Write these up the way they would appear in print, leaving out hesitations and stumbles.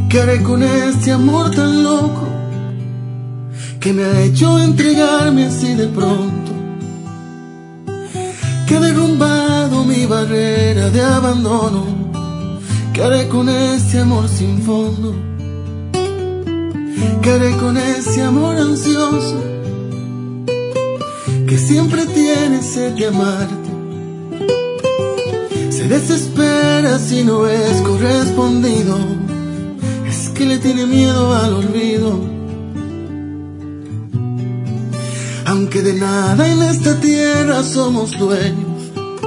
¿Qué haré con este amor tan loco que me ha hecho entregarme así de pronto? Que he derrumbado mi barrera de abandono. ¿Qué haré con este amor sin fondo? ¿Qué haré con ese amor ansioso que siempre tiene sed de amarte? Se desespera si no es correspondido, es que le tiene miedo al olvido. Aunque de nada en esta tierra somos dueños,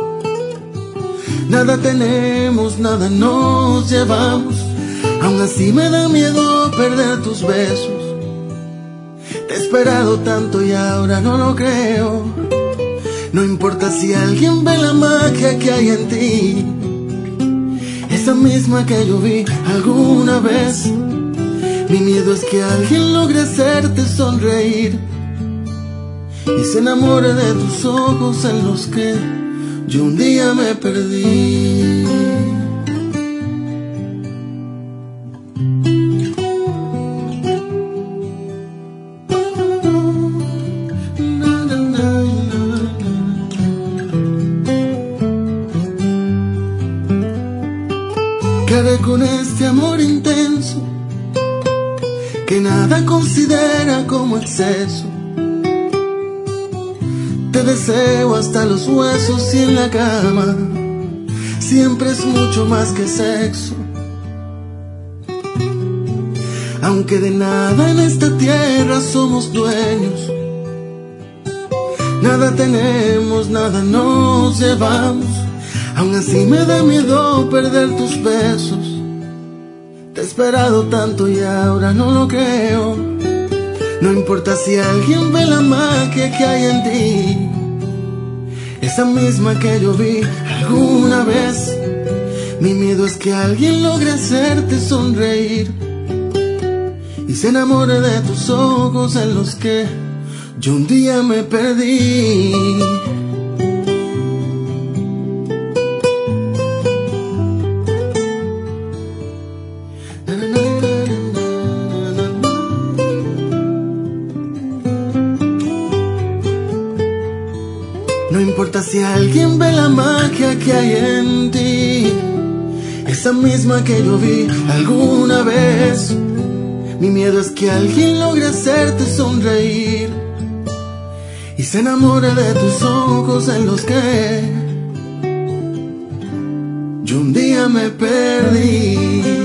nada tenemos, nada nos llevamos. Aún así me da miedo perder tus besos. Te he esperado tanto y ahora no lo creo. No importa si alguien ve la magia que hay en ti, esa misma que yo vi alguna vez. Mi miedo es que alguien logre hacerte sonreír y se enamore de tus ojos en los que yo un día me perdí. ¿Qué haré con este amor intenso que nada considera como exceso? Te deseo hasta los huesos y en la cama siempre es mucho más que sexo. Aunque de nada en esta tierra somos dueños, nada tenemos, nada nos llevamos. Aún así me da miedo perder tus besos. Te he esperado tanto y ahora no lo creo. No importa si alguien ve la magia que hay en ti, esa misma que yo vi alguna vez. Mi miedo es que alguien logre hacerte sonreír y se enamore de tus ojos en los que yo un día me perdí. No importa si alguien ve la magia que hay en ti, esa misma que yo vi alguna vez. Mi miedo es que alguien logre hacerte sonreír y se enamore de tus ojos en los que yo un día me perdí.